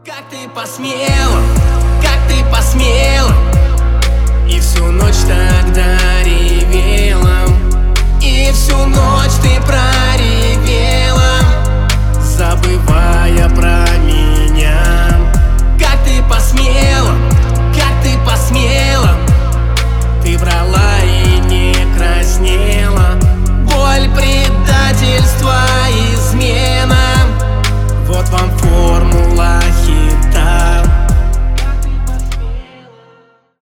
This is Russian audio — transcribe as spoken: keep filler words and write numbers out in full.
Как ты посмела, как ты посмела, и всю ночь тогда ревела.